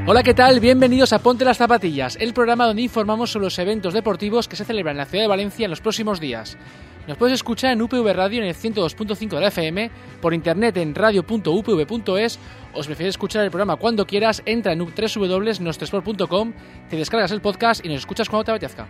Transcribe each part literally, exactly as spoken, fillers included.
Hola, ¿qué tal? Bienvenidos a Ponte las Zapatillas, el programa donde informamos sobre los eventos deportivos que se celebran en la ciudad de Valencia en los próximos días. Nos puedes escuchar en U P V Radio en el ciento dos punto cinco de la F M, por internet en radio punto u p v punto es, o si prefieres escuchar el programa cuando quieras, entra en doble u doble u doble u punto nuestresport punto com, te descargas el podcast y nos escuchas cuando te apetezca.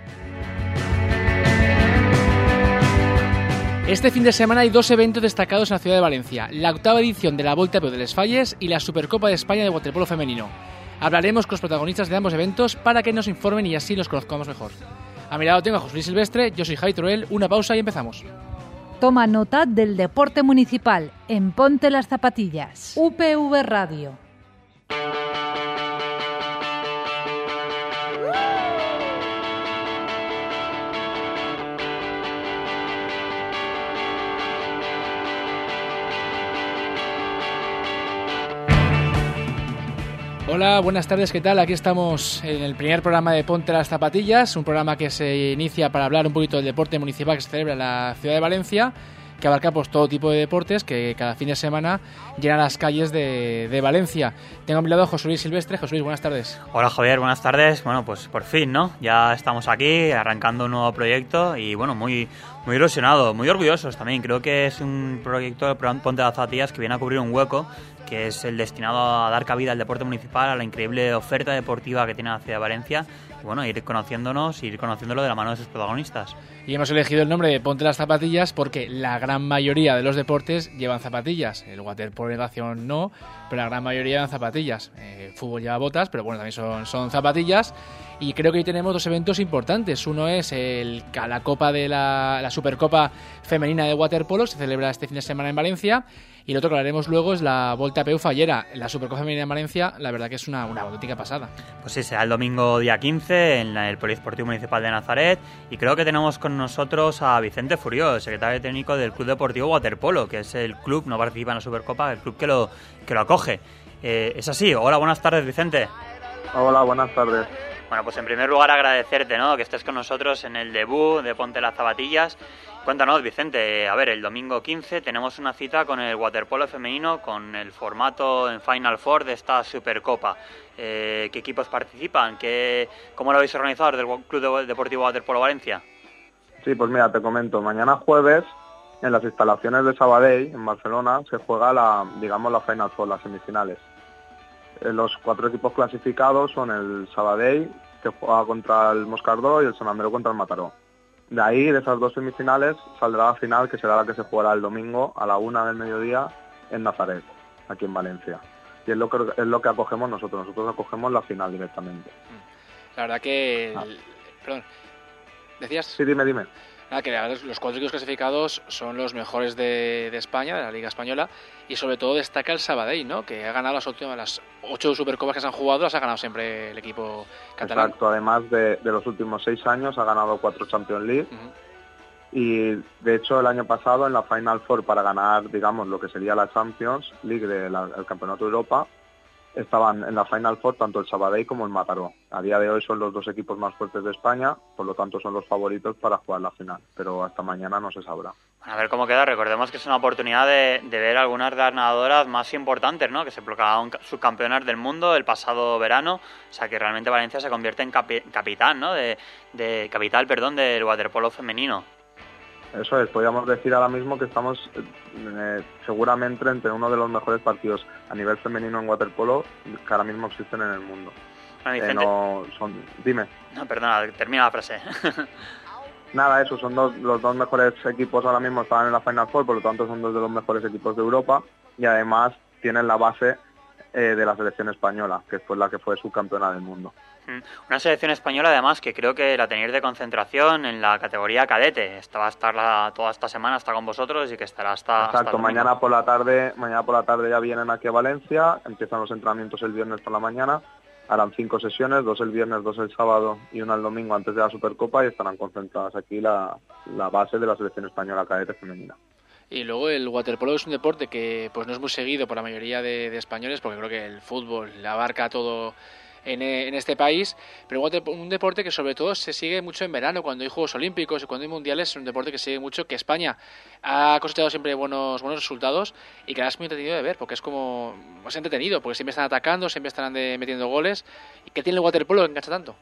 Este fin de semana hay dos eventos destacados en la ciudad de Valencia, la octava edición de la Volta a Peu de les Falles y la Supercopa de España de waterpolo femenino. Hablaremos con los protagonistas de ambos eventos para que nos informen y así los conozcamos mejor. A mi lado tengo a José Luis Silvestre, yo soy Javi Teruel, una pausa y empezamos. Toma nota del deporte municipal en Ponte las Zapatillas. U P V Radio. Hola, buenas tardes, ¿qué tal? Aquí estamos en el primer programa de Ponte las Zapatillas, un programa que se inicia para hablar un poquito del deporte municipal que se celebra en la ciudad de Valencia, que abarca pues todo tipo de deportes que cada fin de semana llenan las calles de, de Valencia. Tengo a mi lado a José Luis Silvestre. José Luis, buenas tardes. Hola Javier, buenas tardes. Bueno, pues por fin, ¿no? Ya estamos aquí arrancando un nuevo proyecto y bueno, muy, muy ilusionados, muy orgullosos también. Creo que es un proyecto de Ponte las Zapatillas que viene a cubrir un hueco, que es el destinado a dar cabida al deporte municipal, a la increíble oferta deportiva que tiene la ciudad de Valencia, y bueno, ir conociéndonos, ir conociéndolo de la mano de sus protagonistas. Y hemos elegido el nombre de Ponte las Zapatillas porque la gran mayoría de los deportes llevan zapatillas. El waterpolo y natación no, pero la gran mayoría llevan zapatillas. El fútbol lleva botas, pero bueno, también son, son zapatillas. Y creo que hoy tenemos dos eventos importantes. Uno es el, la Copa de la, la Supercopa Femenina de Waterpolo, se celebra este fin de semana en Valencia. Y el otro que hablaremos luego es la Volta a Peu Fallera. La Supercopa Femenina en Valencia, la verdad que es una, una auténtica pasada. Pues sí, será el domingo día quince en el Polideportivo Municipal de Nazaret. Y creo que tenemos con nosotros a Vicente Furió, secretario técnico del Club Deportivo Waterpolo, que es el club, no participa en la Supercopa, el club que lo, que lo acoge. Eh, es así. Hola, buenas tardes, Vicente. Hola, buenas tardes. Bueno, pues en primer lugar agradecerte, ¿no?, que estés con nosotros en el debut de Ponte las Zapatillas. Cuéntanos, Vicente, a ver, el domingo quince tenemos una cita con el waterpolo femenino, con el formato en Final Four de esta Supercopa. Eh, ¿Qué equipos participan? ¿Qué, ¿Cómo lo habéis organizado desde el Club Deportivo Waterpolo Valencia? Sí, pues mira, te comento, mañana jueves en las instalaciones de Sabadell, en Barcelona, se juega la, digamos, la Final Four, las semifinales. Los cuatro equipos clasificados son el Sabadell, que juega contra el Moscardó, y el Sant Andreu contra el Mataró. De ahí, de esas dos semifinales, saldrá la final, que será la que se jugará el domingo a la una del mediodía en Nazaret, aquí en Valencia. Y es lo que, es lo que acogemos nosotros, nosotros acogemos la final directamente. La verdad que... Ah. Perdón, ¿decías? Sí, dime, dime. Ah, que los cuatro equipos clasificados son los mejores de, de España, de la Liga Española, y sobre todo destaca el Sabadell, ¿no?, que ha ganado las últimas, las ocho Supercopas que se han jugado, las ha ganado siempre el equipo catalán. Exacto, además de, de los últimos seis años ha ganado cuatro Champions League, uh-huh. Y de hecho el año pasado en la Final Four, para ganar, digamos, lo que sería la Champions League del Campeonato de Europa, estaban en la Final Four tanto el Sabadell como el Mataró. A día de hoy son los dos equipos más fuertes de España, por lo tanto son los favoritos para jugar la final, pero hasta mañana no se sabrá. Bueno, a ver cómo queda. Recordemos que es una oportunidad de, de ver algunas de las nadadoras más importantes, ¿no?, que se proclamaron subcampeonas del mundo el pasado verano. O sea que realmente Valencia se convierte en capi- capitán, ¿no?, de, de capital, perdón, del waterpolo femenino. Eso es, podríamos decir ahora mismo que estamos eh, seguramente entre uno de los mejores partidos a nivel femenino en waterpolo que ahora mismo existen en el mundo. Bueno, Vicente... eh, no, son... Dime. No, perdona, termina la frase. Nada, eso, son dos, los dos mejores equipos ahora mismo, estaban en la Final Four, por lo tanto son dos de los mejores equipos de Europa, y además tienen la base eh, de la selección española, que fue la que fue subcampeona del mundo. Una selección española además que creo que la tenéis de concentración en la categoría cadete. Esta va a estar la, toda esta semana, está con vosotros y que estará hasta... Exacto, hasta mañana por la tarde mañana por la tarde ya vienen aquí a Valencia, empiezan los entrenamientos el viernes por la mañana, harán cinco sesiones, dos el viernes, dos el sábado y una el domingo antes de la Supercopa, y estarán concentradas aquí la, la base de la selección española cadete femenina. Y luego el waterpolo es un deporte que pues no es muy seguido por la mayoría de, de españoles, porque creo que el fútbol abarca todo en, en este país, pero un deporte que sobre todo se sigue mucho en verano, cuando hay Juegos Olímpicos y cuando hay Mundiales. Es un deporte que sigue mucho, que España ha cosechado siempre buenos buenos resultados y que ahora es muy entretenido de ver, porque es como más entretenido, porque siempre están atacando, siempre están de, metiendo goles. ¿Y qué tiene el waterpolo que engancha tanto?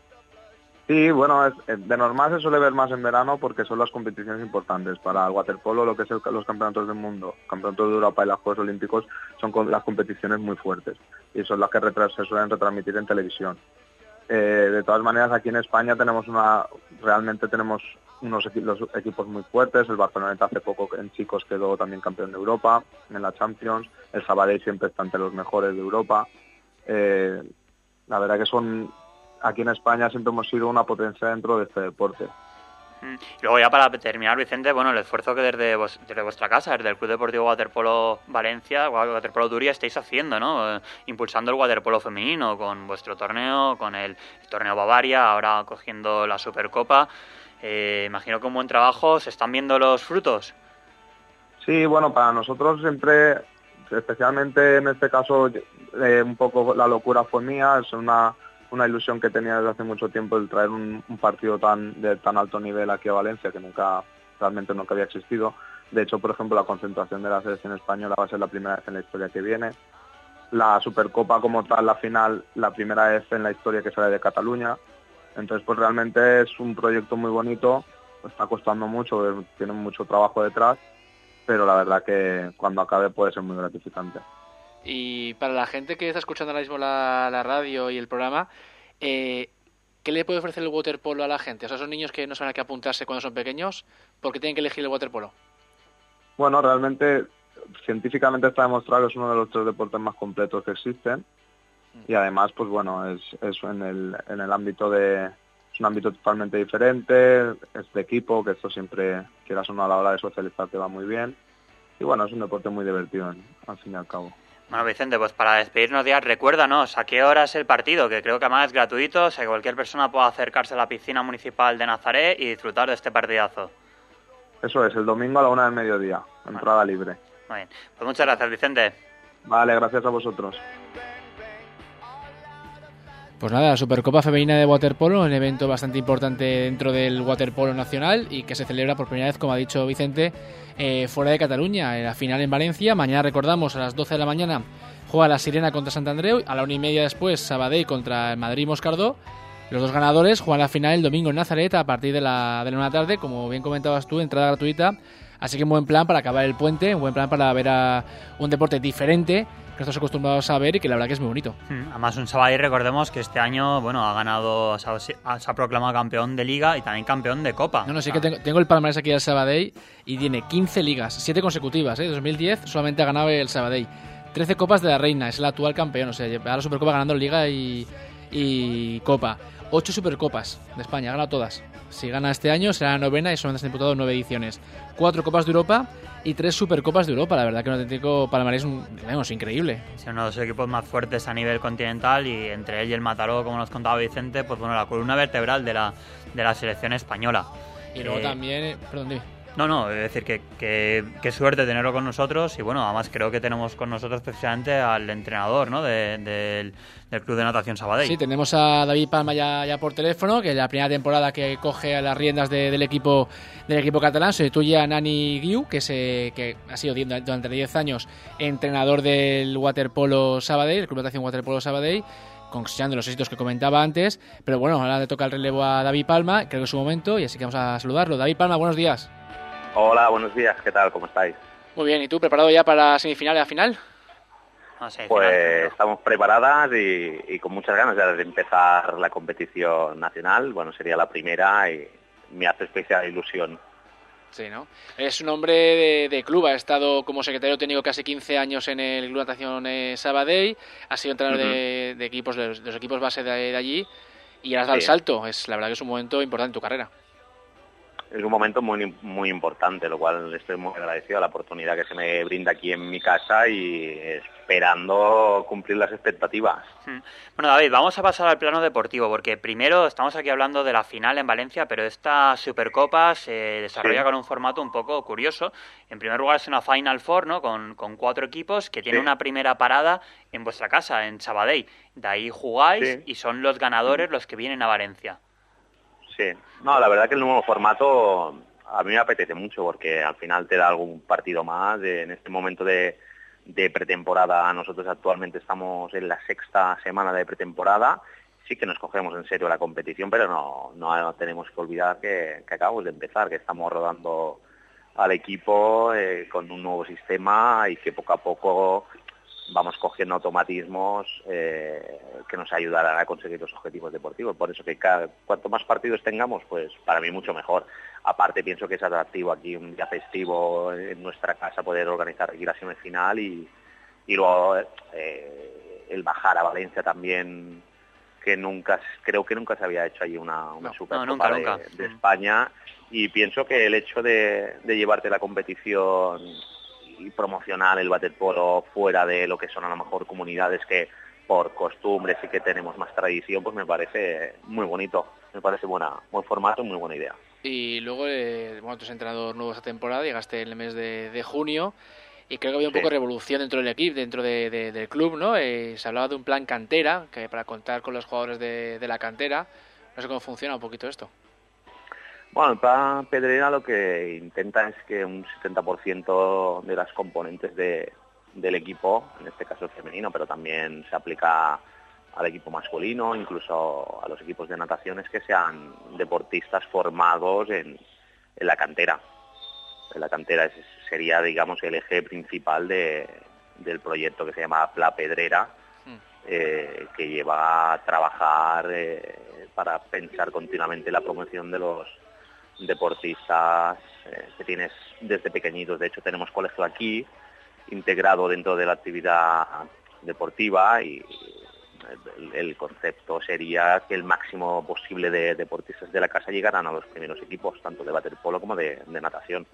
Sí, bueno, es, de normal se suele ver más en verano porque son las competiciones importantes. Para el waterpolo, lo que es el, los campeonatos del mundo, campeonatos de Europa y los Juegos Olímpicos son con, las competiciones muy fuertes y son las que retras, se suelen retransmitir en televisión. Eh, de todas maneras, aquí en España tenemos una, realmente tenemos unos equi los equipos muy fuertes. El Barceloneta hace poco en chicos quedó también campeón de Europa en la Champions. El Sabadell siempre está entre los mejores de Europa. Eh, la verdad que son... Aquí en España siempre hemos sido una potencia dentro de este deporte. Y luego ya para terminar, Vicente, bueno, el esfuerzo que desde, vos, desde vuestra casa, desde el Club Deportivo Waterpolo Valencia, Waterpolo Turia, estáis haciendo, ¿no? Eh, impulsando el waterpolo femenino con vuestro torneo, con el, el torneo Bavaria, ahora cogiendo la Supercopa. Eh, imagino que un buen trabajo, ¿se están viendo los frutos? Sí, bueno, para nosotros siempre, especialmente en este caso, eh, un poco la locura fue mía. Es una... una ilusión que tenía desde hace mucho tiempo el traer un, un partido tan de tan alto nivel aquí a Valencia, que nunca realmente nunca había existido. De hecho, por ejemplo, la concentración de la selección española va a ser la primera vez en la historia que viene. La Supercopa como tal, la final, la primera vez en la historia que sale de Cataluña. Entonces, pues realmente es un proyecto muy bonito, está costando mucho, tiene mucho trabajo detrás, pero la verdad que cuando acabe puede ser muy gratificante. Y para la gente que está escuchando ahora mismo la, la radio y el programa, eh, ¿qué le puede ofrecer el waterpolo a la gente? O sea, son niños que no saben a qué apuntarse cuando son pequeños, ¿por qué tienen que elegir el waterpolo? Bueno, realmente, científicamente está demostrado que es uno de los tres deportes más completos que existen. Y además, pues bueno, es, es en el, en el ámbito de... Es un ámbito totalmente diferente, es de equipo, que esto siempre, quieras o no, a la hora de socializar te va muy bien. Y bueno, es un deporte muy divertido, al fin y al cabo. Bueno, Vicente, pues para despedirnos ya, recuérdanos a qué hora es el partido, que creo que además es gratuito, o sea que cualquier persona pueda acercarse a la piscina municipal de Nazaret y disfrutar de este partidazo. Eso es, el domingo a la una del mediodía, entrada Vale. libre. Muy bien, pues muchas gracias, Vicente. Vale, gracias a vosotros. Pues nada, la Supercopa Femenina de Waterpolo, un evento bastante importante dentro del waterpolo nacional y que se celebra por primera vez, como ha dicho Vicente, eh, fuera de Cataluña. En la final en Valencia, mañana recordamos a las doce de la mañana juega la Sirena contra Sant Andreu, a la una y media después Sabadell contra el Madrid Moscardó. Los dos ganadores juegan la final el domingo en Nazaret a partir de la, de la una de la tarde, como bien comentabas tú, entrada gratuita. Así que un buen plan para acabar el puente, un buen plan para ver a un deporte diferente que estamos acostumbrados a ver y que la verdad que es muy bonito. Además, un Sabadell, recordemos que este año, bueno, ha ganado, se ha, se ha proclamado campeón de Liga y también campeón de Copa. No, no, sí que tengo, tengo el palmarés aquí del Sabadell y tiene quince ligas, siete consecutivas, ¿eh? dos mil diez solamente ha ganado el Sabadell. trece Copas de la Reina, es el actual campeón, o sea, lleva la Supercopa ganando Liga y, y Copa. ocho Supercopas de España, ha ganado todas. Si gana este año será la novena y solamente se han disputado nueve ediciones. cuatro Copas de Europa y tres Supercopas de Europa. La verdad que un auténtico palmarés es increíble. Es uno de los equipos más fuertes a nivel continental y entre él y el Mataró, como nos contaba Vicente, pues bueno, la columna vertebral de la, de la selección española. Y luego eh, también... Eh, perdón, dime. No, no, es decir, que, que, que suerte tenerlo con nosotros y bueno, además creo que tenemos con nosotros precisamente al entrenador, ¿no? de, de, del Club de Natación Sabadell. Sí, tenemos a David Palma ya, ya por teléfono, que es la primera temporada que coge las riendas de, del equipo del equipo catalán, sustituye a Nani Guiu, que, se, que ha sido durante diez años entrenador del Waterpolo Sabadell, el Club de Natación Waterpolo Sabadell, consiguiendo los éxitos que comentaba antes, pero bueno, ahora le toca el relevo a David Palma, creo que es su momento, y así que vamos a saludarlo. David Palma, buenos días. Hola, buenos días, ¿qué tal? ¿Cómo estáis? Muy bien, ¿y tú preparado ya para la semifinal y la final? No sé, pues final, estamos preparadas y, y con muchas ganas ya de empezar la competición nacional. Bueno, sería la primera y me hace especial ilusión. Sí, ¿no? Es un hombre de, de club, ha estado como secretario técnico casi quince años en el Club de Natación eh, Sabadell, ha sido entrenador uh-huh. de, de equipos, de los, de los equipos base de, de allí y ahora has dado sí. el salto. Es, la verdad que es un momento importante en tu carrera. es un momento muy muy importante, lo cual estoy muy agradecido a la oportunidad que se me brinda aquí en mi casa y esperando cumplir las expectativas. Bueno, David, vamos a pasar al plano deportivo, porque primero estamos aquí hablando de la final en Valencia, pero esta Supercopa se desarrolla sí. con un formato un poco curioso. En primer lugar es una Final Four, ¿no? Con, con cuatro equipos que tienen sí. una primera parada en vuestra casa, en Sabadell. De ahí jugáis sí. y son los ganadores los que vienen a Valencia. Sí, no, la verdad que el nuevo formato a mí me apetece mucho porque al final te da algún partido más. De, en este momento de, de pretemporada, nosotros actualmente estamos en la sexta semana de pretemporada. Sí que nos cogemos en serio la competición, pero no, no tenemos que olvidar que, que acabamos de empezar, que estamos rodando al equipo eh, con un nuevo sistema y que poco a poco vamos cogiendo automatismos eh, que nos ayudarán a conseguir los objetivos deportivos. Por eso que cada, cuanto más partidos tengamos, pues para mí mucho mejor. Aparte pienso que es atractivo aquí un día festivo en nuestra casa poder organizar aquí la semifinal y, y luego eh, el bajar a Valencia también, que nunca, creo que nunca se había hecho allí una, una no, Supercopa no, nunca, de, nunca. de España, y pienso que el hecho de, de llevarte la competición y promocionar el waterpolo fuera de lo que son a lo mejor comunidades que por costumbres y que tenemos más tradición, pues me parece muy bonito, me parece buena, buen formato, muy buena idea. Y luego, eh, bueno, tú eres entrenador nuevo esta temporada, llegaste en el mes de, de junio y creo que había un sí. poco de revolución dentro del equipo, dentro de, de, del club, ¿no? Eh, se hablaba de un plan cantera, que para contar con los jugadores de, de la cantera. No sé cómo funciona un poquito esto. Bueno, el plan Pedrera lo que intenta es que un setenta por ciento de las componentes de, del equipo, en este caso el femenino, pero también se aplica al equipo masculino, incluso a los equipos de natación, es que sean deportistas formados en, en la cantera. En la cantera es, sería, digamos, el eje principal de, del proyecto que se llama Pla Pedrera, eh, que lleva a trabajar eh, para pensar continuamente la promoción de los deportistas eh, que tienes desde pequeñitos. De hecho, tenemos colegio aquí integrado dentro de la actividad deportiva y el, el concepto sería que el máximo posible de deportistas de la casa llegaran a los primeros equipos, tanto de waterpolo como de, de natación.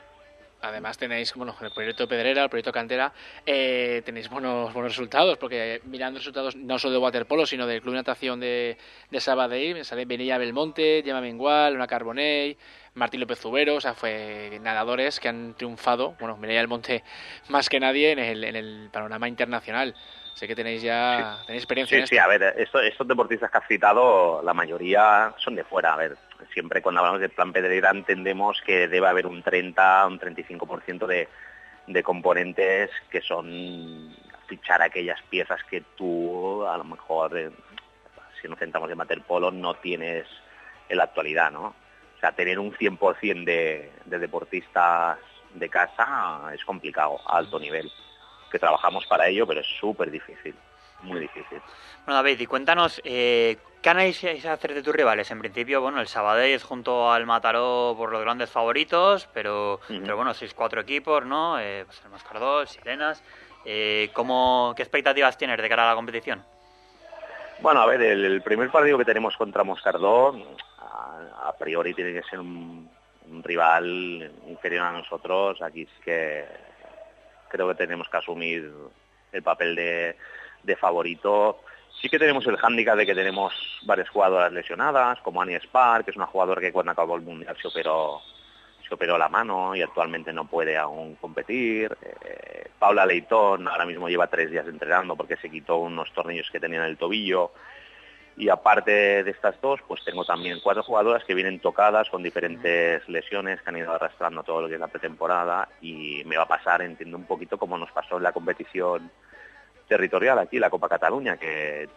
Además tenéis, bueno, el proyecto Pedrera, el proyecto Cantera, eh, tenéis buenos buenos resultados, porque mirando resultados no solo de waterpolo, sino del Club de Natación de, de Sabadell, sale Benilla Belmonte, Gemma Mengual, Luna Carbonell, Martín López Zubero, o sea, fue nadadores que han triunfado, bueno, Benilla Belmonte más que nadie en el, en el panorama internacional. Sé que tenéis ya sí. tenéis experiencia sí, en esto. Sí, a ver, estos, estos deportistas que has citado, la mayoría son de fuera. A ver, siempre cuando hablamos del plan Pedrera entendemos que debe haber un treinta, un treinta y cinco por ciento de, de componentes que son fichar aquellas piezas que tú, a lo mejor, eh, si nos centramos en waterpolo, no tienes en la actualidad, ¿no? O sea, tener un cien por ciento de, de deportistas de casa es complicado, a alto nivel. Que trabajamos para ello, pero es súper difícil, muy difícil. Bueno, David, y cuéntanos, eh, ¿qué análisis hacer de tus rivales? En principio, bueno, el Sabadell es junto al Mataró por los grandes favoritos, pero, uh-huh. pero bueno, sois cuatro equipos, ¿no? Eh, pues el Mascardó, el Sirenas. Eh, ¿cómo, ¿Qué expectativas tienes de cara a la competición? Bueno, a ver, el, el primer partido que tenemos contra Moscardó, a, a priori tiene que ser un, un rival inferior a nosotros. Aquí sí que creo que tenemos que asumir el papel de, de favorito. Sí que tenemos el hándicap de que tenemos varias jugadoras lesionadas, como Annie Spar, que es una jugadora que cuando acabó el Mundial se operó, se operó la mano y actualmente no puede aún competir. Eh, Paula Leitón ahora mismo lleva tres días entrenando porque se quitó unos tornillos que tenía en el tobillo. Y aparte de estas dos, pues tengo también cuatro jugadoras que vienen tocadas con diferentes lesiones que han ido arrastrando todo lo que es la pretemporada, y me va a pasar, entiendo, un poquito como nos pasó en la competición territorial aquí, la Copa Cataluña, que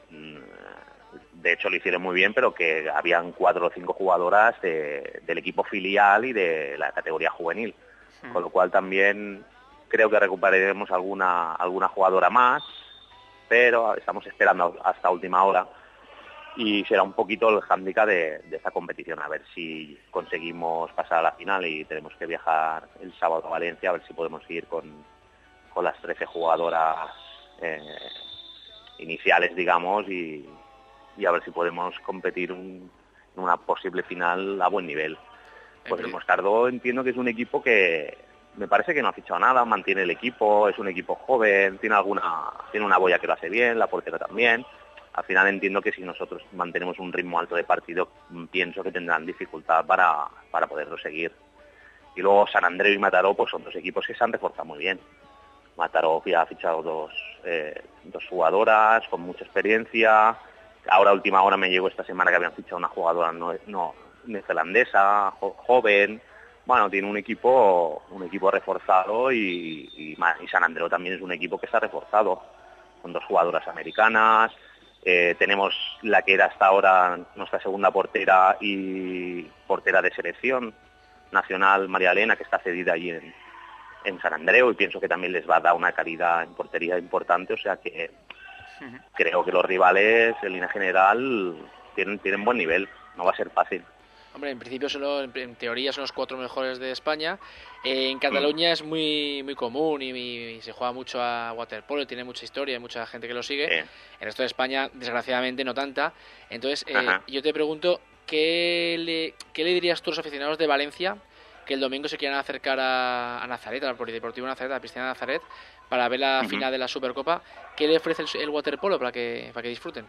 de hecho lo hicieron muy bien, pero que habían cuatro o cinco jugadoras de, del equipo filial y de la categoría juvenil, sí. Con lo cual también creo que recuperaremos alguna, alguna jugadora más, pero estamos esperando hasta última hora. Y será un poquito el hándicap de, de esta competición, a ver si conseguimos pasar a la final y tenemos que viajar el sábado a Valencia, a ver si podemos ir con, con las trece jugadoras eh, iniciales, digamos, y, y a ver si podemos competir un, en una posible final a buen nivel. Pues el Moscardó entiendo que es un equipo que me parece que no ha fichado nada, mantiene el equipo, es un equipo joven, tiene alguna, tiene una boya que lo hace bien, la portera también. Al final entiendo que si nosotros mantenemos un ritmo alto de partido, pienso que tendrán dificultad para, para poderlo seguir. Y luego San Andreu y Mataró pues son dos equipos que se han reforzado muy bien. Mataró ya ha fichado dos, eh, dos jugadoras con mucha experiencia. Ahora a última hora me llegó esta semana que habían fichado una jugadora no, no neozelandesa, jo, joven. Bueno, tiene un equipo un equipo reforzado y, y, y San Andreu también es un equipo que está reforzado, con dos jugadoras americanas. Eh, tenemos la que era hasta ahora nuestra segunda portera y portera de selección nacional, María Elena, que está cedida allí en, en San Andreu, y pienso que también les va a dar una calidad en portería importante, o sea que uh-huh. creo que los rivales en línea general tienen, tienen buen nivel, no va a ser fácil. Hombre, en principio solo, en teoría son los cuatro mejores de España. Eh, en Cataluña mm. es muy muy común y, y se juega mucho a waterpolo, tiene mucha historia, hay mucha gente que lo sigue. Sí. En el resto de España, desgraciadamente, no tanta. Entonces, eh, yo te pregunto, ¿qué le, ¿qué le dirías tú a los aficionados de Valencia que el domingo se quieran acercar a, a Nazaret, al Polideportivo Nazaret, a la piscina de Nazaret, para ver la uh-huh. final de la Supercopa? ¿Qué le ofrece el, el waterpolo para que, para que disfruten?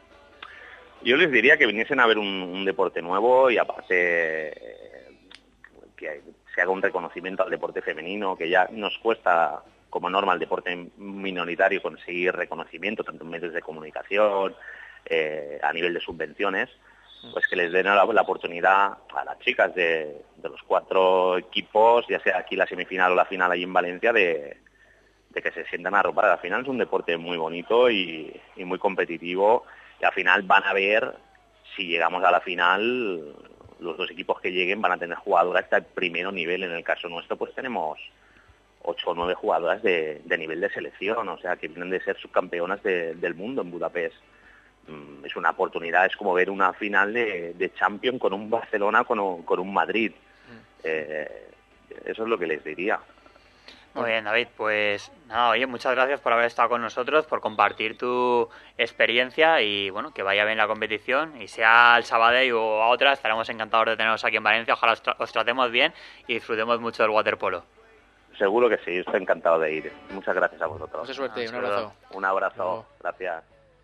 Yo les diría que viniesen a ver un, un deporte nuevo y aparte eh, que se haga un reconocimiento al deporte femenino, que ya nos cuesta como norma el deporte minoritario conseguir reconocimiento, tanto en medios de comunicación, eh, a nivel de subvenciones, pues que les den la, la oportunidad a las chicas de, de los cuatro equipos, ya sea aquí la semifinal o la final allí en Valencia, de, de que se sientan arropadas. Al final es un deporte muy bonito y, y muy competitivo. Y al final van a ver, si llegamos a la final, los dos equipos que lleguen van a tener jugadoras hasta el primer nivel. En el caso nuestro, pues tenemos ocho o nueve jugadoras de, de nivel de selección, o sea, que vienen de ser subcampeonas de, del mundo en Budapest. Mm, es una oportunidad, es como ver una final de, de Champions con un Barcelona, con un, con un Madrid. Eh, eso es lo que les diría. Muy bien, David, pues nada, oye, muchas gracias por haber estado con nosotros, por compartir tu experiencia y bueno, que vaya bien la competición, y sea al Sabadell o a otra, estaremos encantados de teneros aquí en Valencia. Ojalá os, tra- os tratemos bien y disfrutemos mucho del waterpolo. Seguro que sí, estoy encantado de ir. Muchas gracias a vosotros. Mucha suerte, un abrazo. Un abrazo, gracias.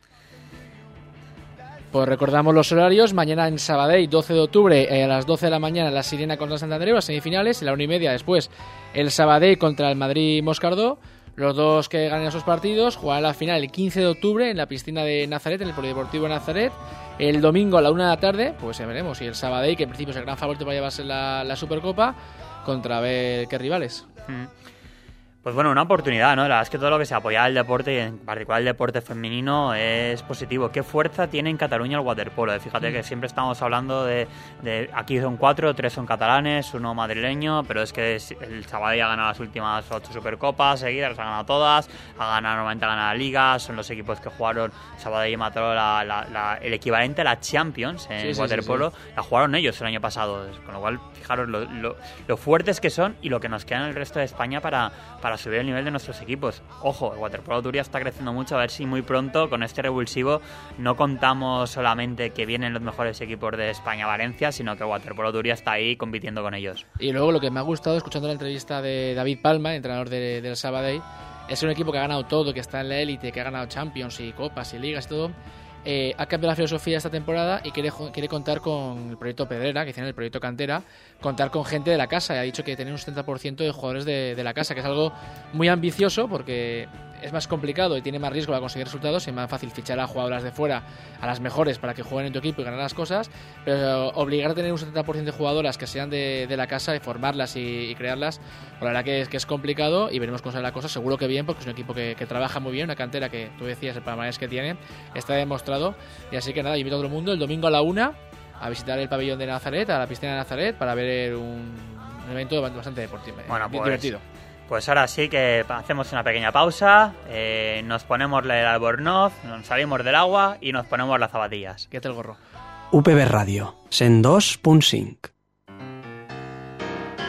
Pues recordamos los horarios: mañana en Sabadell, doce de octubre, eh, a las doce de la mañana, la Sirena contra Sant Andreu, las semifinales, y la una y media después el Sabadell contra el Madrid Moscardó. Los dos que ganen esos partidos jugarán la final el quince de octubre en la piscina de Nazaret, en el Polideportivo de Nazaret. El domingo a la una de la tarde, pues ya veremos, y el Sabadell, que en principio es el gran favorito para llevarse la, la Supercopa, contra a ver qué rivales. Mm. Pues bueno, una oportunidad, ¿no? La verdad es que todo lo que se apoya al deporte, y en particular el deporte femenino, es positivo. ¿Qué fuerza tiene en Cataluña el waterpolo? Fíjate mm. que siempre estamos hablando de, de... Aquí son cuatro, tres son catalanes, uno madrileño, pero es que el Sabadell ha ganado las últimas ocho Supercopas seguidas, las ha ganado todas, ha ganado, normalmente ha ganado la Liga, son los equipos que jugaron Sabadell y Mataró, la, la, la, el equivalente a la Champions en sí, sí, waterpolo, sí, sí. La jugaron ellos el año pasado, con lo cual, fijaros lo, lo, lo fuertes que son y lo que nos queda en el resto de España para... para subir el nivel de nuestros equipos. Ojo, el waterpolo Turia está creciendo mucho, a ver si muy pronto con este revulsivo no contamos solamente que vienen los mejores equipos de España a Valencia, sino que el waterpolo Turia está ahí compitiendo con ellos. Y luego lo que me ha gustado escuchando la entrevista de David Palma, entrenador de, del Sabadell, es un equipo que ha ganado todo, que está en la élite, que ha ganado Champions y Copas y Ligas y todo. Eh, ha cambiado la filosofía esta temporada y quiere, quiere contar con el proyecto Pedrera, que hicieron el proyecto Cantera, contar con gente de la casa, y ha dicho que tener un setenta por ciento de jugadores de, de la casa, que es algo muy ambicioso porque es más complicado y tiene más riesgo para conseguir resultados, es más fácil fichar a jugadoras de fuera, a las mejores, para que jueguen en tu equipo y ganar las cosas, pero obligar a tener un setenta por ciento de jugadoras que sean de, de la casa y formarlas y, y crearlas, pues la verdad que es, que es complicado, y veremos cómo sale la cosa. Seguro que bien, porque es un equipo que, que trabaja muy bien, una cantera que tú decías, el palmarés que tiene está demostrado. Y así que nada, invito a todo el mundo el domingo a la una a visitar el pabellón de Nazaret, a la piscina de Nazaret, para ver un, un evento bastante deportivo, bueno, pues, divertido. Pues ahora sí que hacemos una pequeña pausa, eh, nos ponemos el albornoz, nos salimos del agua y nos ponemos las zapatillas. Quédate el gorro. U P B Radio, cent dos punt cinc. Punto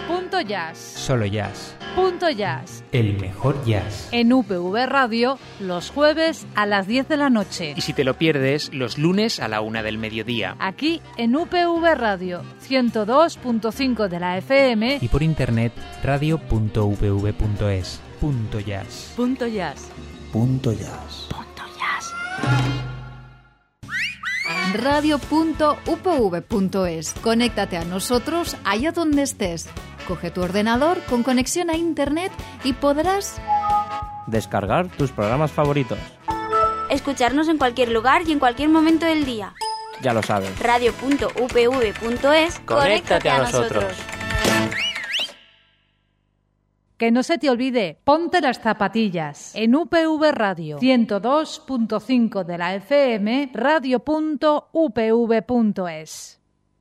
Jazz. Solo jazz. Punto Jazz. El mejor jazz. En U P V Radio, los jueves a las diez de la noche. Y si te lo pierdes, los lunes a la una del mediodía. Aquí en U P V Radio, ciento dos punto cinco de la F M. Y por internet, radio punto u p v punto es. Punto Jazz. Punto Jazz. Punto Jazz. Punto Jazz. radio punto u p v punto es. Conéctate a nosotros allá donde estés. Coge tu ordenador con conexión a internet y podrás descargar tus programas favoritos. Escucharnos en cualquier lugar y en cualquier momento del día. Ya lo sabes. radio punto u p v punto es. Conéctate a nosotros. Que no se te olvide, ponte las zapatillas. En U P V Radio, ciento dos punto cinco de la F M, radio punto u p v punto es.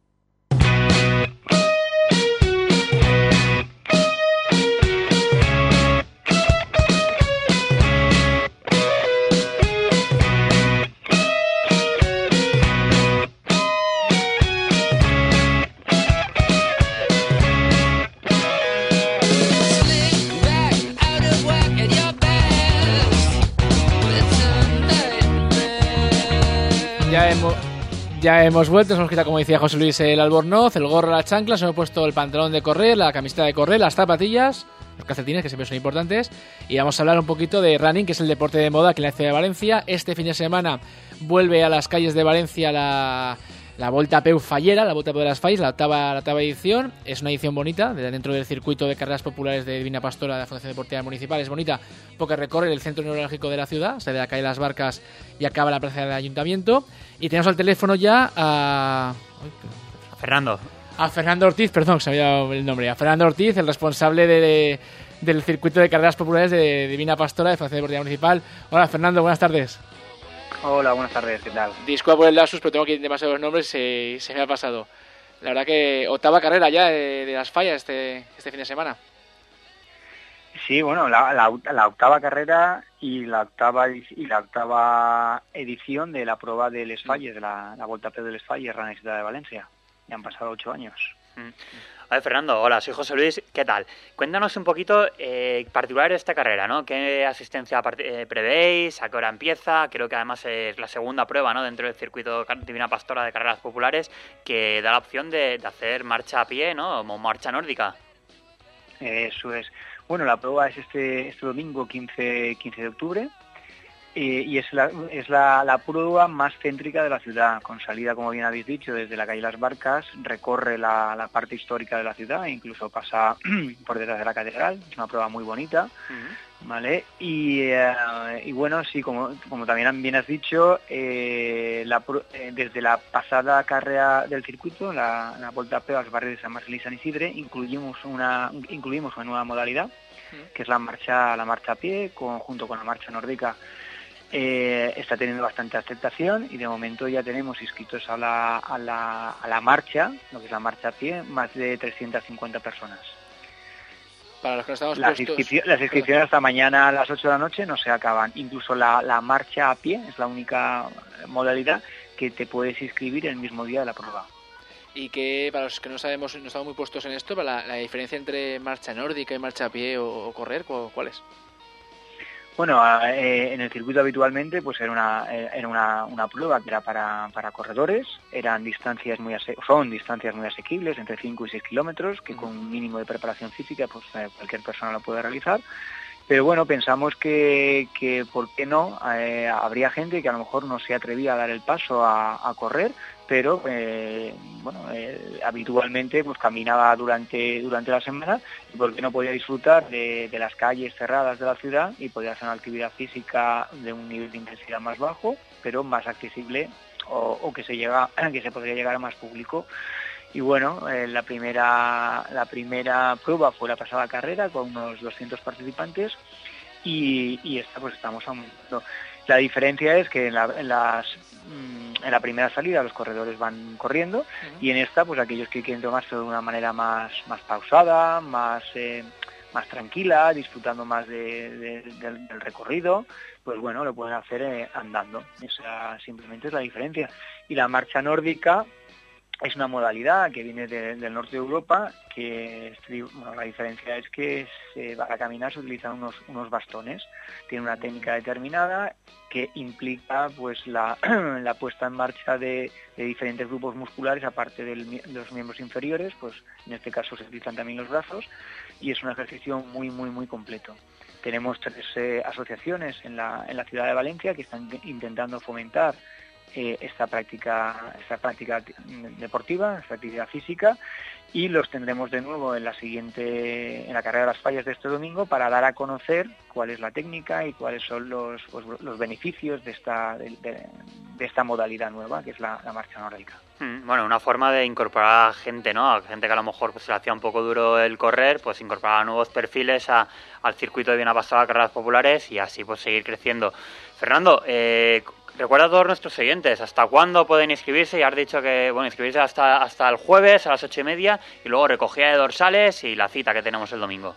Ya hemos, ya hemos vuelto, nos hemos quitado, como decía José Luis, el albornoz, el gorro, las chanclas, nos hemos puesto el pantalón de correr, la camiseta de correr, las zapatillas, los calcetines, que siempre son importantes, y vamos a hablar un poquito de running, que es el deporte de moda aquí en la ciudad de Valencia. Este fin de semana vuelve a las calles de Valencia la, la Volta a Peu Fallera, la Volta a Peu de las Falles, la octava, la octava edición. Es una edición bonita, de dentro del circuito de carreras populares de Divina Pastora de la Fundación Deportiva Municipal. Es bonita porque recorre el centro neurálgico de la ciudad, sale de la calle Las Barcas y acaba en la plaza del Ayuntamiento. Y tenemos al teléfono ya a... A Fernando. A Fernando Ortiz, perdón, se me había dado el nombre. A Fernando Ortiz, el responsable de, del circuito de carreras populares de Divina Pastora de Fundación Deportiva Municipal. Hola, Fernando, buenas tardes. Hola, buenas tardes, ¿qué tal? Disculpa por el lapsus, pero tengo que ir demasiados nombres, se, se me ha pasado. La verdad que octava carrera ya de, de las fallas este, este fin de semana. Sí, bueno, la, la, la octava carrera y la octava y la octava edición de la prueba de Les Falles, de la, la Volta a Peu de Les Falles, en la ciudad de Valencia. Ya han pasado ocho años. Mm. A ver, Fernando, hola, soy José Luis, ¿qué tal? Cuéntanos un poquito eh, particular de esta carrera, ¿no? ¿Qué asistencia eh, prevéis? ¿A qué hora empieza? Creo que además es la segunda prueba, ¿no? Dentro del circuito Divina Pastora de carreras populares, que da la opción de, de hacer marcha a pie, ¿no? O marcha nórdica. Eso es. Bueno, la prueba es este este domingo quince de octubre. Eh, y es, la, es la, la prueba más céntrica de la ciudad, con salida, como bien habéis dicho, desde la calle Las Barcas, recorre la, la parte histórica de la ciudad e incluso pasa por detrás de la catedral. Es una prueba muy bonita, uh-huh. ¿Vale? Y, eh, y bueno, sí, como, como también bien has dicho, eh, la, eh, desde la pasada carrera del circuito, la, la Volta a Peu a los barrios de San Marcelí y San Isidre, incluimos una, incluimos una nueva modalidad, uh-huh. Que es la marcha, la marcha a pie, con, junto con la marcha nórdica. Eh, está teniendo bastante aceptación y de momento ya tenemos inscritos a la, a, la, a la marcha, lo que es la marcha a pie, más de trescientas cincuenta personas. Para los que no estamos las, puestos... inscripci- las inscripciones hasta mañana a las ocho de la noche no se acaban. Incluso la, la marcha a pie es la única modalidad que te puedes inscribir el mismo día de la prueba. Y que, para los que no sabemos, no estamos muy puestos en esto, la, la diferencia entre marcha nórdica y marcha a pie o, o correr, ¿cuál es? Bueno, eh, en el circuito habitualmente pues era una era una, una prueba que era para, para corredores, eran distancias muy ase- son distancias muy asequibles, entre cinco y seis kilómetros, que con un mínimo de preparación física pues eh, cualquier persona lo puede realizar. Pero bueno, pensamos que, que ¿por qué no? Eh, habría gente que a lo mejor no se atrevía a dar el paso a, a correr, pero eh, bueno, eh, habitualmente pues caminaba durante durante la semana y ¿por qué no podía disfrutar de, de las calles cerradas de la ciudad y podía hacer una actividad física de un nivel de intensidad más bajo, pero más accesible o, o que se llega que se podría llegar a más público? Y bueno, eh, la primera la primera prueba fue la pasada carrera con unos doscientos participantes y, y esta pues estamos aumentando. La diferencia es que en, la, en las en la primera salida los corredores van corriendo, uh-huh. Y en esta pues aquellos que quieren tomarse de una manera más más pausada, más eh, más tranquila, disfrutando más de, de, del, del recorrido, pues bueno, lo pueden hacer eh, andando. Esa simplemente es la diferencia. Y la marcha nórdica Es una modalidad que viene de, del norte de Europa, que bueno, la diferencia es que se, para caminar se utilizan unos, unos bastones. Tiene una técnica determinada que implica pues la, la puesta en marcha de, de diferentes grupos musculares, aparte del, de los miembros inferiores, pues en este caso se utilizan también los brazos, y es un ejercicio muy, muy, muy completo. Tenemos tres eh, asociaciones en la, en la ciudad de Valencia que están intentando fomentar Eh, esta práctica esta práctica deportiva, esta actividad física, y los tendremos de nuevo en la siguiente en la carrera de las fallas de este domingo para dar a conocer cuál es la técnica y cuáles son los pues, los beneficios de esta de, de, de esta modalidad nueva que es la, la marcha nórdica. Bueno, una forma de incorporar a gente, ¿no? A gente que a lo mejor pues, se le hacía un poco duro el correr, pues incorporar a nuevos perfiles a, al circuito de Viena Pastora, carreras populares, y así pues seguir creciendo. Fernando, eh, recuerda a todos nuestros oyentes, ¿hasta cuándo pueden inscribirse? Ya has dicho que, bueno, inscribirse hasta, hasta el jueves a las ocho y media, y luego recogida de dorsales y la cita que tenemos el domingo.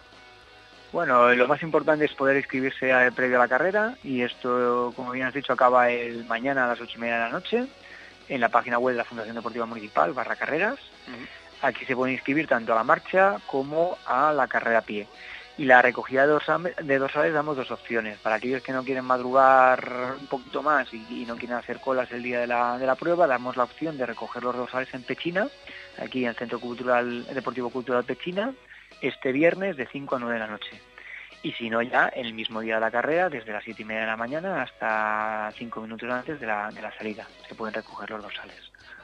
Bueno, lo más importante es poder inscribirse previo a la carrera, y esto, como bien has dicho, acaba el mañana a las ocho y media de la noche, en la página web de la Fundación Deportiva Municipal, barra carreras. Uh-huh. Aquí se puede inscribir tanto a la marcha como a la carrera a pie. Y la recogida de, dorsal, de dorsales damos dos opciones. Para aquellos que no quieren madrugar un poquito más y, y no quieren hacer colas el día de la, de la prueba, damos la opción de recoger los dorsales en Pechina, aquí en el Centro Cultural Deportivo Cultural Pechina, este viernes de cinco a nueve de la noche. Y si no, ya el mismo día de la carrera, desde las siete y media de la mañana hasta cinco minutos antes de la, de la salida, se pueden recoger los dorsales.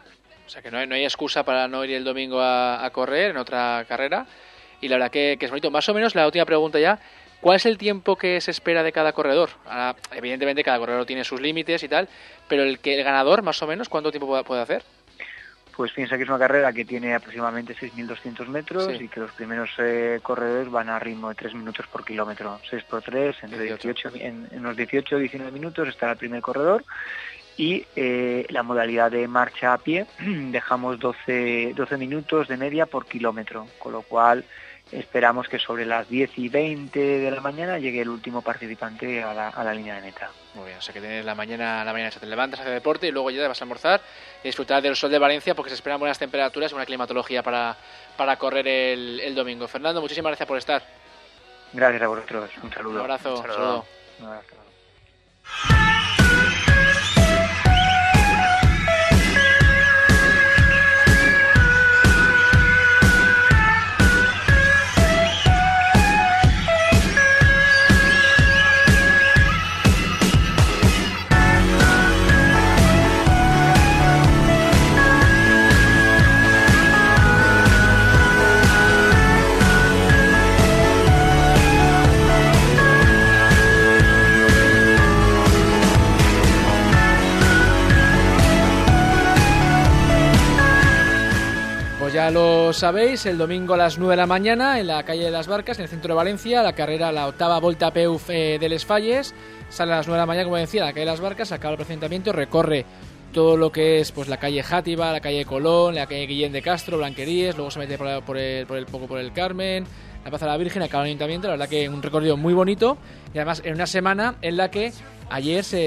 O sea que no hay, no hay excusa para no ir el domingo a, a correr en otra carrera. Y la verdad que, que es bonito. Más o menos, la última pregunta ya, ¿cuál es el tiempo que se espera de cada corredor? Ahora, evidentemente cada corredor tiene sus límites y tal, pero el que el ganador, más o menos, ¿cuánto tiempo puede hacer? Pues piensa que es una carrera que tiene aproximadamente seis mil doscientos metros, sí, y que los primeros eh, corredores van a ritmo de tres minutos por kilómetro, seis por tres, entre dieciocho, en, en unos dieciocho a diecinueve minutos estará el primer corredor. Y eh, la modalidad de marcha a pie dejamos doce, doce minutos de media por kilómetro, con lo cual esperamos que sobre las diez y veinte de la mañana llegue el último participante a la, a la línea de meta. Muy bien, o sea que tienes la mañana, la mañana te levantas, haces deporte y luego ya te vas a almorzar y disfrutar del sol de Valencia porque se esperan buenas temperaturas y buena climatología para, para correr el, el domingo. Fernando, muchísimas gracias por estar. Gracias a vosotros, un saludo. Un abrazo. Un saludo. saludo. Un abrazo. Ya lo sabéis, el domingo a las nueve de la mañana en la calle de las Barcas, en el centro de Valencia, la carrera, la octava Volta P U F de Les Falles, sale a las nueve de la mañana, como decía, a la calle de las Barcas, acaba el procedimiento, recorre todo lo que es pues la calle Játiva, la calle Colón, la calle Guillén de Castro, Blanqueríes, luego se mete por, la, por, el, por el poco por el Carmen, la Plaza de la Virgen, acaba el Ayuntamiento. La verdad que un recorrido muy bonito y además en una semana en la que ayer se...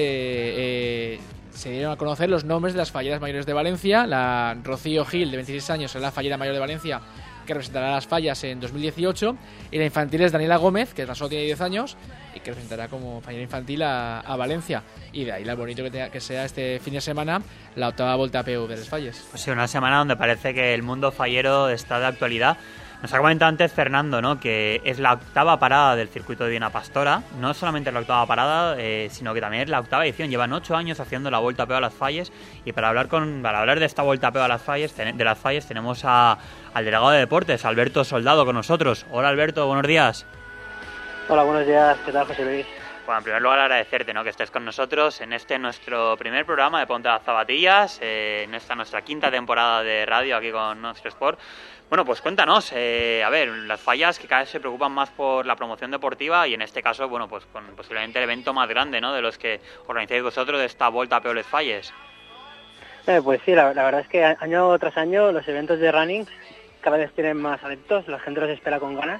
Eh, se dieron a conocer los nombres de las falleras mayores de Valencia. La Rocío Gil, de veintiséis años, es la fallera mayor de Valencia, que representará las fallas en dos mil dieciocho. Y la infantil es Daniela Gómez, que tan solo tiene diez años y que representará como fallera infantil a, a Valencia. Y de ahí lo bonito que, tenga, que sea este fin de semana la octava Volta P U de Les Falles. Pues sí, una semana donde parece que el mundo fallero está de actualidad. Nos ha comentado antes Fernando, ¿no?, que es la octava parada del circuito de Viena Pastora. No solamente es la octava parada, eh, sino que también es la octava edición. Llevan ocho años haciendo la Volta P U a las Falles. Y para hablar con para hablar de esta Volta P U a las Falles, de las Falles tenemos a, al delegado de deportes, Alberto Soldado, con nosotros. Hola Alberto, buenos días. Hola, buenos días. ¿Qué tal, José Luis? Bueno, en primer lugar agradecerte, ¿no?, que estés con nosotros en este nuestro primer programa de Ponte las Zapatillas, eh, en esta nuestra quinta temporada de radio aquí con Nuestro Sport. Bueno, pues cuéntanos, eh, a ver, las fallas que cada vez se preocupan más por la promoción deportiva y en este caso, bueno, pues con posiblemente el evento más grande, ¿no?, de los que organizáis vosotros, de esta Volta P U Les Falles. Eh, pues sí, la, la verdad es que año tras año los eventos de running cada vez tienen más adeptos, la gente los espera con ganas.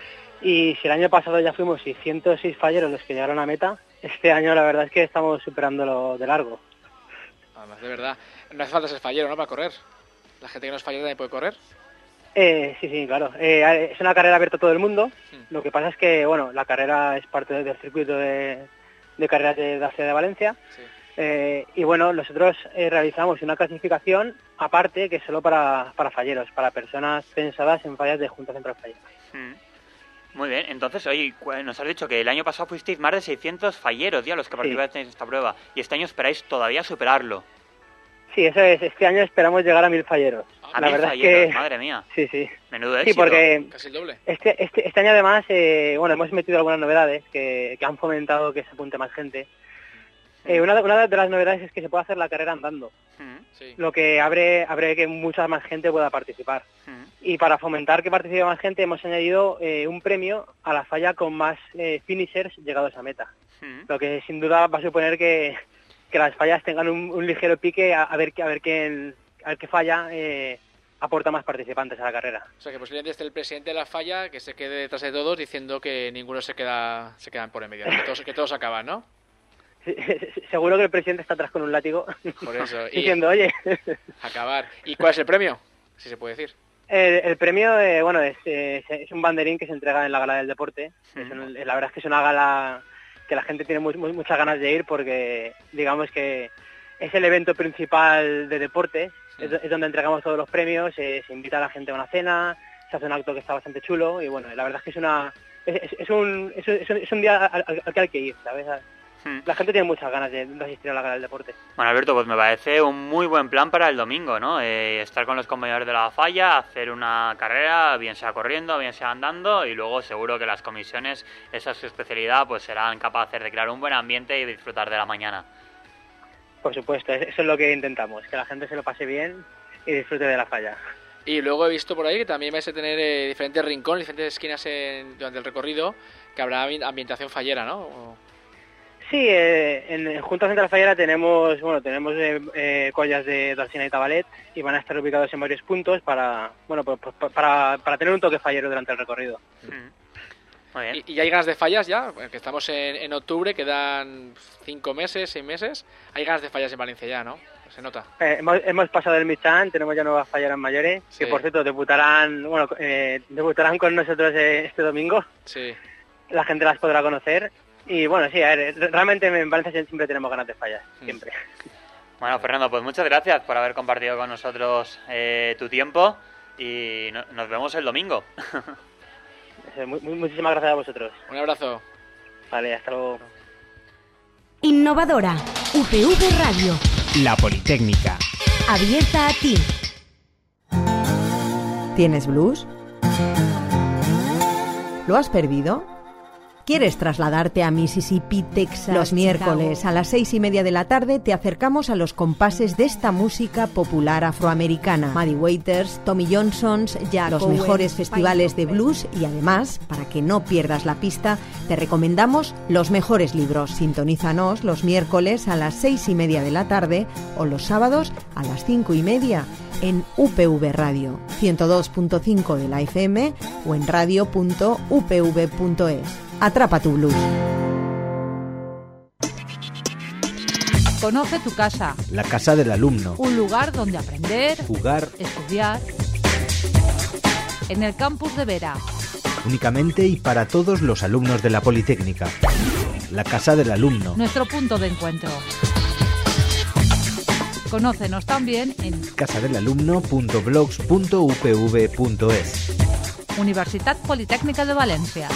Y si el año pasado ya fuimos ciento seis falleros los que llegaron a meta, este año la verdad es que estamos superándolo de largo. Además, de verdad, no hace falta ser fallero, ¿no?, para correr. ¿La gente que no es fallera también puede correr? Eh, sí, sí, claro. Eh, es una carrera abierta a todo el mundo. Mm. Lo que pasa es que, bueno, la carrera es parte del circuito de, de carreras de la ciudad de Valencia. Sí. Eh, y bueno, nosotros eh, realizamos una clasificación aparte que es solo para, para falleros, para personas pensadas en fallas de Junta Central Fallera. Mm. Muy bien, entonces, oye, nos has dicho que el año pasado fuisteis más de seiscientos falleros ya los que participasteis sí. en esta prueba, y este año esperáis todavía superarlo. Sí, eso es, este año esperamos llegar a mil falleros. A la mil verdad falleros, es que... madre mía. Sí, sí. Menudo éxito. Sí, porque casi el doble. Este, este, este año además, eh, bueno, hemos metido algunas novedades que, que han fomentado que se apunte más gente. Eh, una, una de las novedades es que se puede hacer la carrera andando, sí. lo que abre, abre que mucha más gente pueda participar. Uh-huh. Y para fomentar que participe más gente hemos añadido eh, un premio a la falla con más eh, finishers llegados a meta, uh-huh. lo que sin duda va a suponer que, que las fallas tengan un, un ligero pique a, a ver a ver quién a ver qué falla eh, aporta más participantes a la carrera. O sea que posiblemente esté el presidente de la falla que se quede detrás de todos diciendo que ninguno se queda se quedan por en medio, que todos, que todos acaban, ¿no? Seguro que el presidente está atrás con un látigo. Por eso. Y diciendo, oye. Acabar. ¿Y cuál es el premio? Si se puede decir. El, el premio, eh, bueno, es, eh, es un banderín que se entrega en la Gala del Deporte. Mm. Es un, la verdad es que es una gala que la gente tiene muy, muy, muchas ganas de ir porque, digamos que es el evento principal de deporte. Mm. Es, es donde entregamos todos los premios, eh, se invita a la gente a una cena, se hace un acto que está bastante chulo y, bueno, la verdad es que es una es, es, es, un, es, un, es un día al, al que hay que ir, ¿sabes? La gente tiene muchas ganas de, de asistir a la Gala del Deporte. Bueno, Alberto, pues me parece un muy buen plan para el domingo, ¿no? Eh, estar con los compañeros de la falla, hacer una carrera, bien sea corriendo, bien sea andando, y luego seguro que las comisiones, esa es su especialidad, pues serán capaces de crear un buen ambiente y disfrutar de la mañana. Por supuesto, eso es lo que intentamos, que la gente se lo pase bien y disfrute de la falla. Y luego he visto por ahí que también vais a tener eh, diferentes rincones, diferentes esquinas en, durante el recorrido, que habrá ambientación fallera, ¿no? O... Sí, eh, en Junta Central Fallera tenemos bueno tenemos eh, eh, collas de Dalsina y Tabalet y van a estar ubicados en varios puntos para bueno pues, pues, para, para tener un toque fallero durante el recorrido. Mm. Muy bien. ¿Y, ¿Y hay ganas de fallas ya? Que estamos en, en octubre, quedan cinco meses, seis meses. Hay ganas de fallas en Valencia ya, ¿no? Se nota. Eh, hemos, hemos pasado el Michan, tenemos ya nuevas falleras mayores, sí. que por cierto debutarán bueno eh, debutarán con nosotros eh, este domingo. Sí. La gente las podrá conocer. Y bueno, sí, a ver, realmente en Valencia siempre tenemos ganas de fallas, siempre. Bueno, Fernando, pues muchas gracias por haber compartido con nosotros eh, tu tiempo y no, nos vemos el domingo. Muy, muy, muchísimas gracias a vosotros. Un abrazo. Vale, hasta luego. Innovadora, U P V Radio. La Politécnica. Abierta a ti. ¿Tienes blues? ¿Lo has perdido? ¿Quieres trasladarte a Mississippi, Texas? Los miércoles Chicago. A las seis y media de la tarde te acercamos a los compases de esta música popular afroamericana. Muddy Waters, Tommy Johnson's, Jack los Owens, mejores festivales de blues y además, para que no pierdas la pista, te recomendamos los mejores libros. Sintonízanos los miércoles a las seis y media de la tarde o los sábados a las cinco y media en U P V Radio, ciento dos punto cinco de la F M o en radio punto u p v punto es. Atrapa tu blues. Conoce tu casa. La casa del alumno. Un lugar donde aprender, jugar, estudiar. En el campus de Vera. Únicamente y para todos los alumnos de la Politécnica. La casa del alumno. Nuestro punto de encuentro. Conócenos también en casa del alumno punto blogs punto u p v punto es. Universitat Politécnica de Valencia.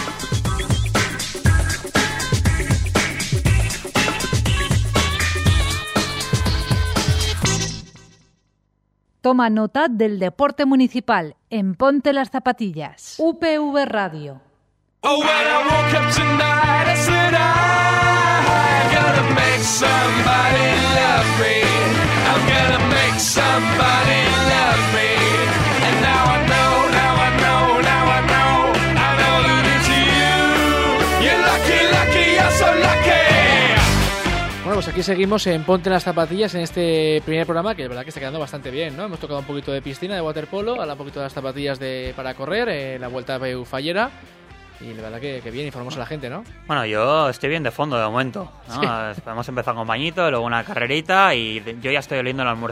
Toma nota del deporte municipal en Ponte las Zapatillas. U P V Radio. Oh, when I woke up tonight, I said I'm gonna make somebody love me. I'm gonna make somebody love me. And now I know, now I know, now I know, I know that it's you. You're lucky, lucky, you're so lucky. Bueno, pues aquí seguimos en Ponte las Zapatillas en este primer programa, que de verdad que está quedando bastante bien, ¿no? Hemos tocado un poquito de piscina, de waterpolo, ahora un poquito de las zapatillas de, para correr, eh, la Vuelta a Fallera. Y la verdad que, que bien, informamos a la gente, ¿no? Bueno, yo estoy bien de fondo de momento, ¿no? Sí. Hemos empezado con bañito, luego una carrerita y yo ya estoy oliendo el almuerzo.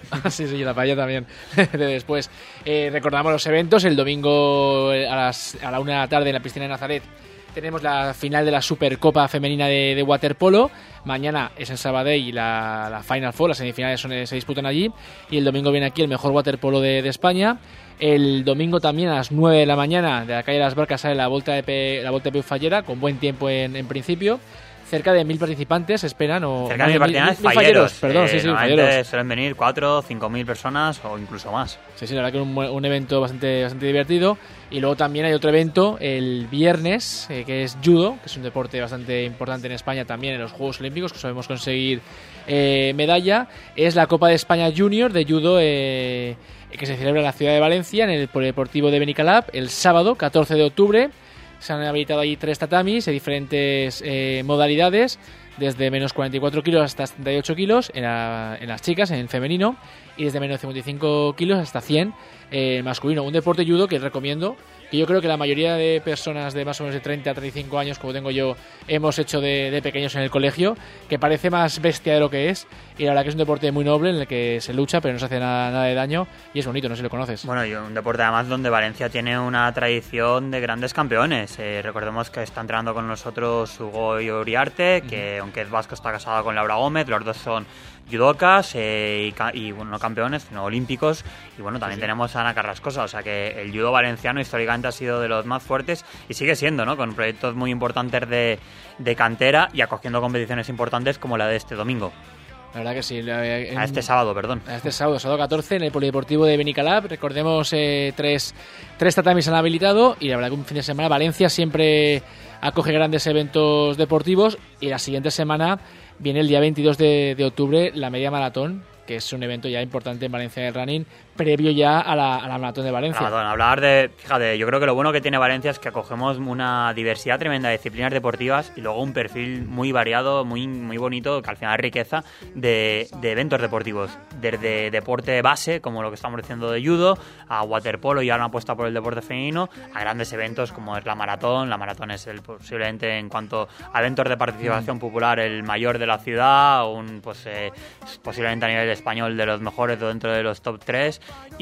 Sí, sí, la paella también. De después. Eh, recordamos los eventos. El domingo a, las, a la una de la tarde en la piscina de Nazaret tenemos la final de la Supercopa Femenina de, de waterpolo. Mañana es en Sabadell y la, la Final Four, las semifinales son, se disputan allí. Y el domingo viene aquí el mejor waterpolo de, de España. El domingo también a las nueve de la mañana de la calle de las Barcas sale la Volta de Pe, la Volta de Peu Fallera, con buen tiempo en, en principio. Cerca de mil participantes esperan. O, Cerca de mil participantes, mil, falleros. falleros. Perdón, eh, sí, sí, normalmente falleros. suelen venir cuatro, cinco mil personas o incluso más. Sí, sí, la verdad que un, un evento bastante, bastante divertido. Y luego también hay otro evento el viernes, eh, que es judo, que es un deporte bastante importante en España también en los Juegos Olímpicos, que sabemos conseguir eh, medalla. Es la Copa de España Junior de judo, eh, que se celebra en la ciudad de Valencia, en el Polideportivo de Benicalap, el sábado catorce de octubre. Se han habilitado allí tres tatamis de diferentes eh, modalidades, desde menos cuarenta y cuatro kilos hasta setenta y ocho kilos en, la, en las chicas, en el femenino, y desde menos cincuenta y cinco kilos hasta cien en eh, masculino. Un deporte judo que recomiendo, que yo creo que la mayoría de personas de más o menos de treinta a treinta y cinco años, como tengo yo, hemos hecho de, de pequeños en el colegio, que parece más bestia de lo que es, y la verdad que es un deporte muy noble en el que se lucha pero no se hace nada, nada de daño, y es bonito, no sé si lo conoces. Bueno, y un deporte además donde Valencia tiene una tradición de grandes campeones. Eh, recordemos que está entrenando con nosotros Hugo Uriarte, que uh-huh. aunque es vasco está casado con Laura Gómez, los dos son judocas eh, y, y bueno, no campeones, sino olímpicos, y bueno, también sí, sí. tenemos a Ana Carrascosa, o sea que el judo valenciano históricamente ha sido de los más fuertes y sigue siendo, ¿no? Con proyectos muy importantes de, de cantera y acogiendo competiciones importantes como la de este domingo. La verdad que sí. En, a este sábado, perdón. A este sábado, sábado catorce, en el Polideportivo de Benicalap. Recordemos, eh, tres, tres tatamis han habilitado y la verdad que un fin de semana Valencia siempre acoge grandes eventos deportivos, y la siguiente semana viene el día veintidós de, de octubre la media maratón, que es un evento ya importante en Valencia del running, previo ya a la, a la maratón de Valencia. Maratón, hablar de, fíjate, yo creo que lo bueno que tiene Valencia es que acogemos una diversidad tremenda de disciplinas deportivas y luego un perfil muy variado, muy muy bonito, que al final es riqueza de, de eventos deportivos, desde deporte base, como lo que estamos diciendo de judo, a waterpolo y ahora una apuesta por el deporte femenino, a grandes eventos como es la maratón. La maratón es el posiblemente, en cuanto a eventos de participación mm. popular, el mayor de la ciudad, un pues eh, posiblemente a nivel español de los mejores dentro de los top tres.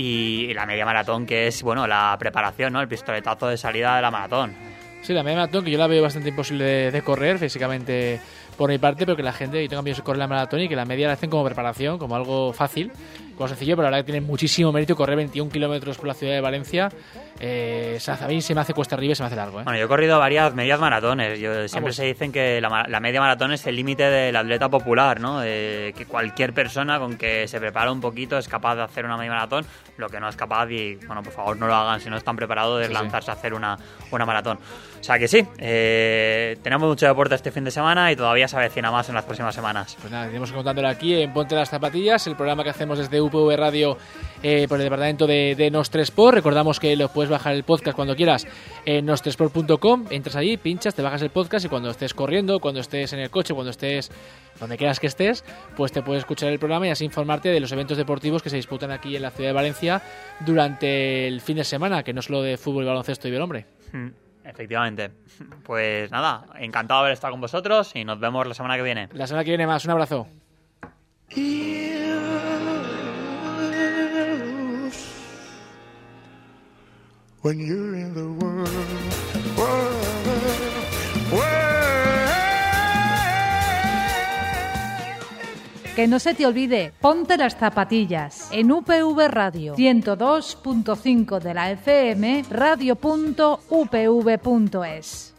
Y la media maratón, que es, bueno, la preparación, ¿no? El pistoletazo de salida de la maratón. Sí, la media maratón, que yo la veo bastante imposible de, de correr físicamente por mi parte, pero que la gente, yo tengo amigos que corren la maratón y que la media la hacen como preparación, como algo fácil, como sencillo, pero la verdad que tiene muchísimo mérito correr veintiún kilómetros por la ciudad de Valencia. Eh, a mí se me hace cuesta arriba y se me hace largo, ¿eh? Bueno, yo he corrido varias medias maratones. Yo, siempre Vamos. se dicen que la, la media maratón es el límite del atleta popular, ¿no? De que cualquier persona con que se prepara un poquito es capaz de hacer una media maratón. Lo que no es capaz, y bueno, por favor no lo hagan si no están preparados, de sí, lanzarse sí. a hacer una, una maratón. O sea que sí, eh, tenemos mucho deporte este fin de semana y todavía se avecina más en las próximas semanas. Pues nada, iremos contándolo aquí en Ponte las Zapatillas, el programa que hacemos desde U P V Radio eh, por el departamento de, de Nostresport. Recordamos que lo puedes bajar el podcast cuando quieras en nostresport punto com, entras allí, pinchas, te bajas el podcast y cuando estés corriendo, cuando estés en el coche, cuando estés donde quieras que estés, pues te puedes escuchar el programa y así informarte de los eventos deportivos que se disputan aquí en la ciudad de Valencia durante el fin de semana, que no es lo de fútbol y baloncesto y velombre. Mm, efectivamente. Pues nada, encantado de haber estado con vosotros y nos vemos la semana que viene. La semana que viene más, un abrazo. When you're in the world, world, world. Que no se te olvide, ponte las zapatillas en U P V Radio ciento dos punto cinco de la F M, radio punto u p v punto es.